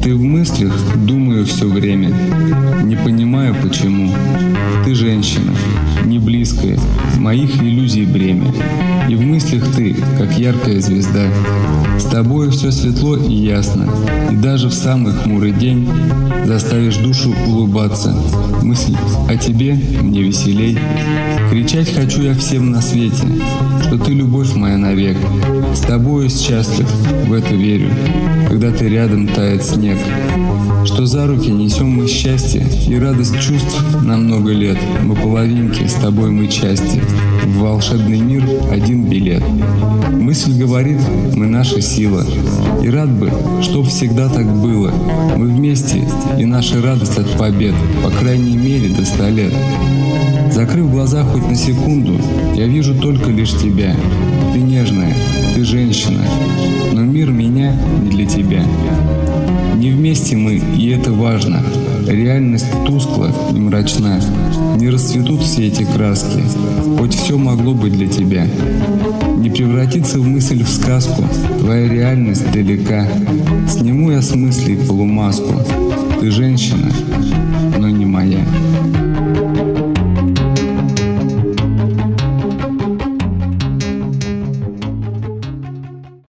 Ты в мыслях, думаю все время, не понимаю почему. Ты женщина, не близкая, моих иллюзий бремя. И в мыслях ты, как яркая звезда. С тобой все светло и ясно, и даже в самый хмурый день заставишь душу улыбаться. Мысль о тебе мне веселей. Кричать хочу я всем на свете, что ты любовь моя навек. С тобою счастлив, в это верю, когда ты рядом тает снег. Что за руки несем мы счастье и радость чувств на много лет. Мы половинки, с тобой мы части, в волшебный мир один билет. Мысль говорит, мы наша сила, и рад бы, чтоб всегда так было. Мы вместе, и наша радость от побед, по крайней мере, до 100 лет. Закрыв глаза хоть на секунду, я вижу только лишь тебя. Ты нежная, ты женщина, но мир меня не для тебя. Не вместе мы, и это важно. Реальность тускла и мрачна. Не расцветут все эти краски, хоть все могло быть для тебя. Не превратится в мысль в сказку, твоя реальность далека. Сниму я с мыслей полумаску. Ты женщина, но не моя.